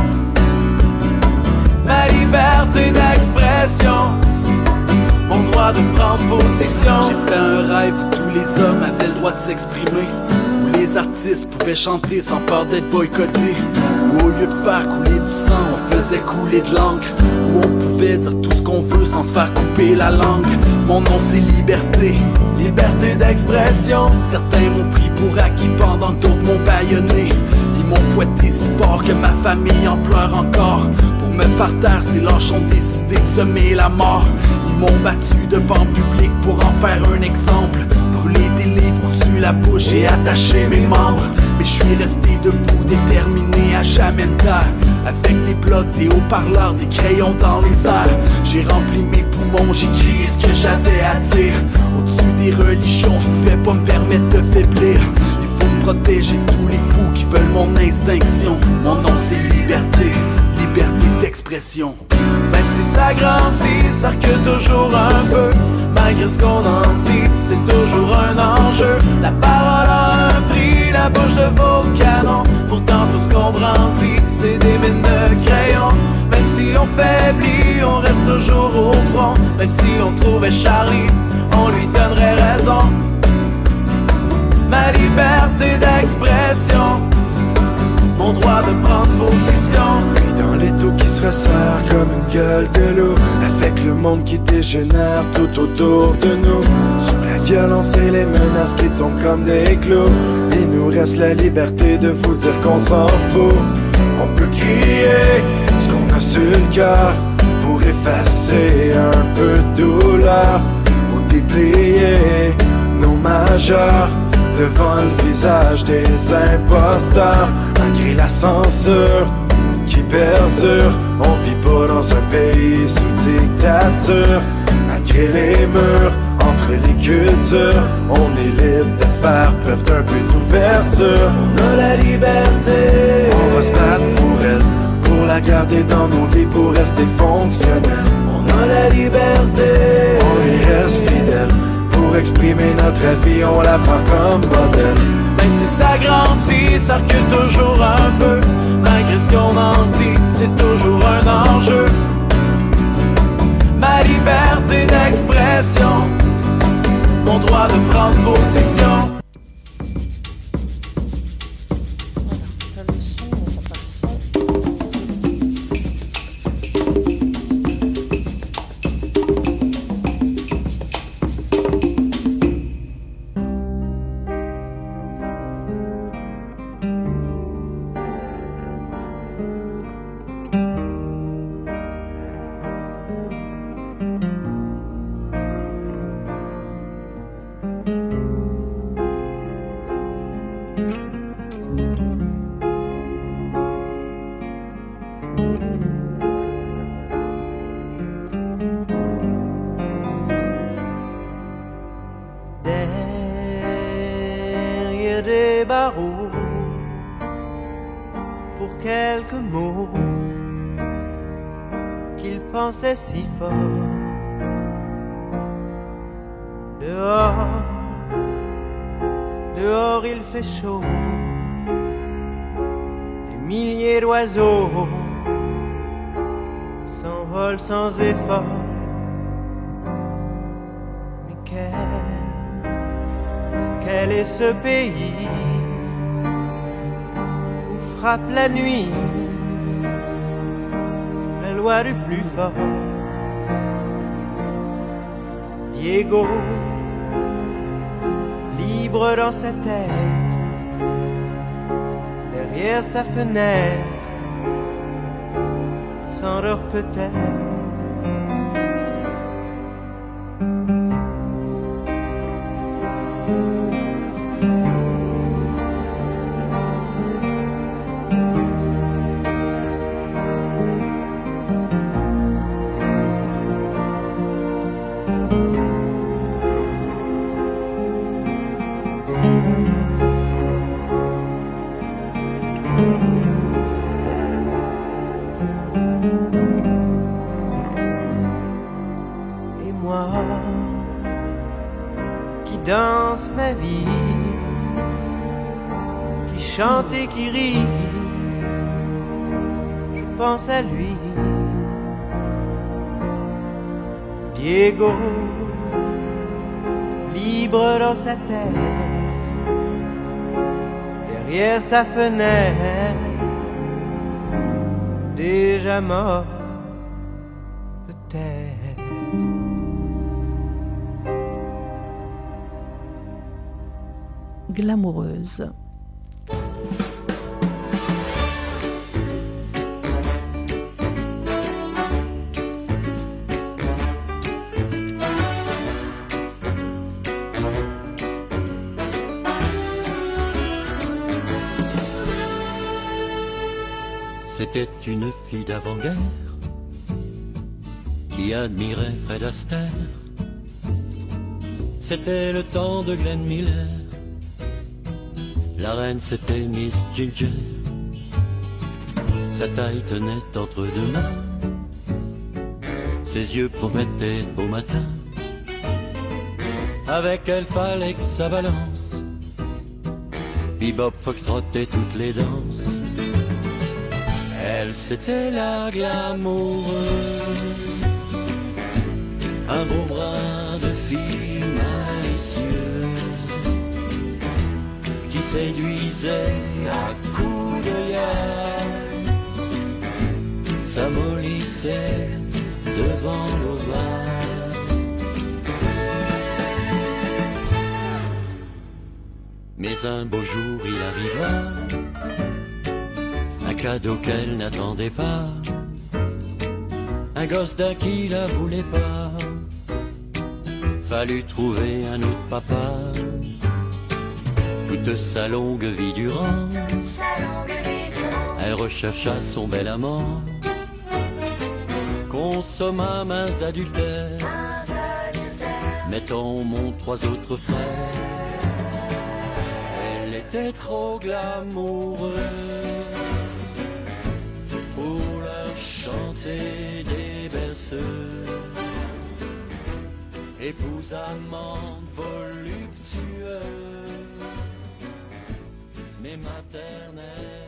Ma liberté d'expression, mon droit de prendre position. J'ai fait un rêve où tous les hommes avaient le droit de s'exprimer, où les artistes pouvaient chanter sans peur d'être boycottés, où au lieu de faire couler du sang, on faisait couler de l'encre, où on pouvait dire tout ce qu'on veut sans se faire couper la langue. Mon nom c'est liberté, liberté d'expression. Certains m'ont pris pour acquis pendant que d'autres m'ont bâillonné. Ils m'ont fouetté si fort que ma famille en pleure encore. Pour me faire taire, ces lâches ont décidé de semer la mort. Ils m'ont battu devant le public pour en faire un exemple. Brûlé des livres, cousu la bouche et attaché mes membres. Mais je suis resté debout, déterminé à jamais me taire. Avec des blocs, des haut-parleurs, des crayons dans les airs. J'ai rempli mes poumons, j'ai crié ce que j'avais à dire. Au-dessus des religions, je pouvais pas me permettre de faiblir. Il faut me protéger de tous les fous qui veulent mon extinction. Mon nom c'est liberté, liberté d'expression. Même si ça grandit, ça recule toujours un peu. Malgré ce qu'on en dit, c'est toujours un enjeu. La parole a un prix, la bouche de vos canons. Pourtant tout ce qu'on brandit, c'est des mines de crayon. Même si on faiblit, on reste toujours au front. Même si on trouvait Charlie, on lui donnerait raison. Ma liberté d'expression, mon droit de prendre position. Puis dans l'étau qui se resserre comme une gueule de loup, avec le monde qui dégénère tout autour de nous. Sous la violence et les menaces qui tombent comme des clous, il nous reste la liberté de vous dire qu'on s'en fout. On peut crier ce qu'on a sur le cœur pour effacer un peu de douleur, ou déplier nos majeurs devant le visage des imposteurs. Malgré la censure qui perdure, on vit pas dans un pays sous dictature. Malgré les murs entre les cultures, on est libre de faire preuve d'un peu d'ouverture. On a la liberté, on va se battre pour elle, pour la garder dans nos vies, pour rester fonctionnel. On a la liberté, on y reste fidèle. Pour exprimer notre avis, on la prend comme modèle. Même si ça grandit, ça recule toujours un peu. Malgré ce qu'on en dit, c'est toujours un enjeu. Ma liberté d'expression, mon droit de prendre position. derrière des barreaux pour quelques mots qu'il pensait si fort. Dehors, dehors il fait chaud, des milliers d'oiseaux s'envolent sans effort. Mais quel est ce pays où frappe la nuit la loi du plus fort? Diego, libre dans sa tête, derrière sa fenêtre, s'endort peut-être. Et moi qui danse ma vie, qui chante et qui rit, je pense à lui. Diego, libre dans sa tête, derrière sa fenêtre, déjà mort peut-être. Glamoureuse. C'était une fille d'avant-guerre qui admirait Fred Astaire. C'était le temps de Glenn Miller. La reine c'était Miss Ginger. Sa taille tenait entre deux mains, ses yeux promettaient de beau matin. Avec elle fallait que ça balance, bebop, foxtrot et toutes les danses. Elle c'était la glamoureuse, un beau brin de fille malicieuse qui séduisait à coups de yard, s'amollissait devant l'aubaine. Mais un beau jour il arriva, un cadeau qu'elle n'attendait pas, un gosse d'un qui la voulait pas. Fallut trouver un autre papa. Toute sa longue vie durant, elle rechercha son bel amant, consomma maints adultères, mettant au monde trois autres frères. Elle était trop glamoureuse pour leur chanter des berceuses. Épouse amante voluptueuse, mais maternelle.